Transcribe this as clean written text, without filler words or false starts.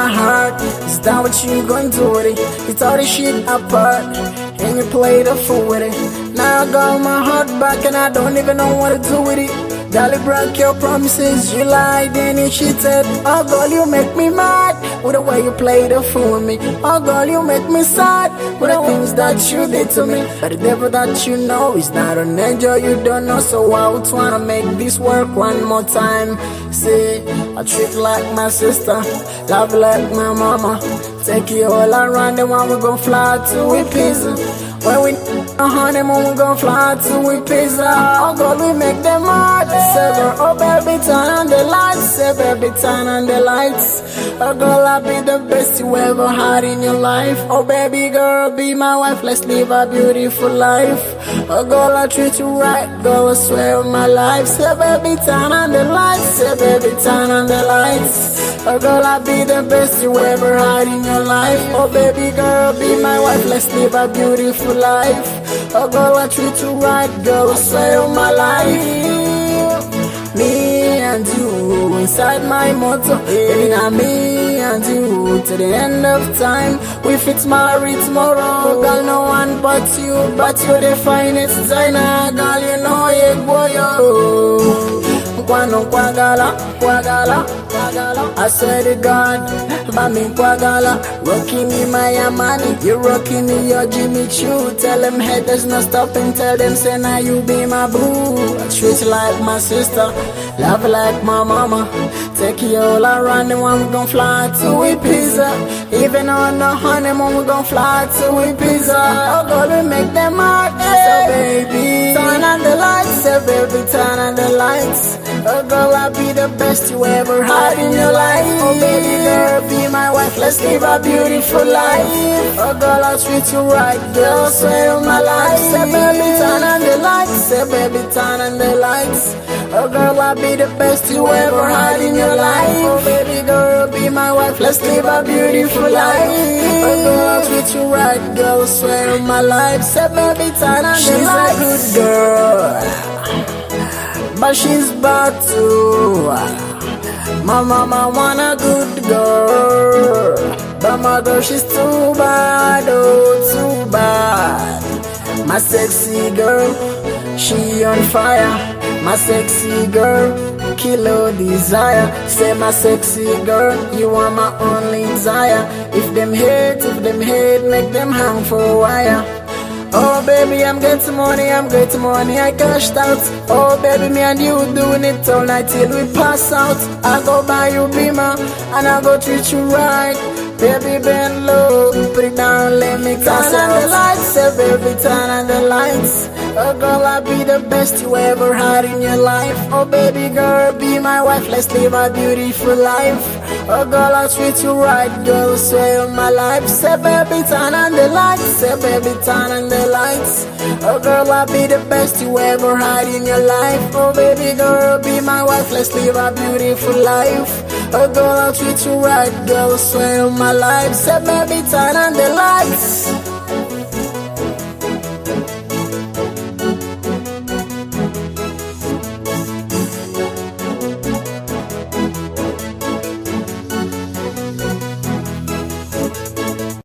my heart. Is that what you gonna do with it? You tore the shit apart and you played a fool with it. Now I got my heart back and I don't even know what to do with it. Girl, you broke your promises, you lied and you cheated. Oh girl, you make me mad with the way you played a fool with me. Oh girl, you make me sad with the things that you did to me. But the devil that you know is not an angel you don't know. So I would wanna make this work one more time. See, I treat you like my sister, love you like my mama. Take you all around the one we gon' fly to Ibiza. When we on honeymoon, we gon' fly to Ibiza. Oh girl, we make them hard. Say girl, oh baby, turn on the lights. Say baby, turn on the lights. Oh girl, I'll be the best you ever had in your life. Oh baby girl, be my wife, let's live a beautiful life. Oh girl, I treat you right, girl, I swear on my life. Say baby, turn on the lights. Say baby, turn on the lights. Oh girl, I'll be the best you ever had in your life. Oh baby girl, be my wife, let's live a beautiful life. Oh girl, I treat you right, girl, I swear on my life. Me and you inside my motor, baby, now me and you to the end of time. We fit married tomorrow, girl, no one but you're the finest designer, girl, you know it, boy, yo. Kwano kwagala, kwagala, kwagala. I swear to God, mami kwagala. Rocking me my money, you rocking me your Jimmy Choo. Tell them haters no stopping, tell them say now you be my boo. I treat you like my sister, love like my mama. Take you all around the one we gon' fly to Ibiza. Even on the honeymoon we gon' fly to Ibiza. Oh girl, we make them hard, so baby, turn on the lights, say baby, turn on the lights. Oh girl, I'll be the best you ever had in your life. Oh baby girl, be my wife, let's live a beautiful life. Oh girl, I'll treat you right, girl, swear on my life. Say baby, turn on the lights. Say baby, turn on the lights. Oh girl, I'll be the best you ever had in your life. Oh baby girl, be my wife, let's live a beautiful life. Oh girl, I'll treat you right, girl, swear on my life. Say baby, turn on the lights. She's a good girl, but she's bad too. My mama want a good girl, but my girl she's too bad, oh too bad. My sexy girl, she on fire. My sexy girl, kilo desire. Say my sexy girl, you are my only desire. If them hate, make them hang for a wire. Oh baby, I'm getting money, I cashed out. Oh baby, me and you doing it all night till we pass out. I go buy you Beamer, and I go treat you right. Baby, bend low, put it down, let me turn on the lights. Say baby, turn on the lights. Oh girl, I'll be the best you ever had in your life. Oh baby girl, be my wife, let's live a beautiful life. Oh girl, I'll treat you right, girl, swear on my life. Say baby, turn on the lights. Say baby, turn on the lights. Oh girl, I'll be the best you ever had in your life. Oh baby girl, be my wife, let's live a beautiful life. Oh girl, I'll treat you right, girl, swear on my life. Say baby, turn on the lights.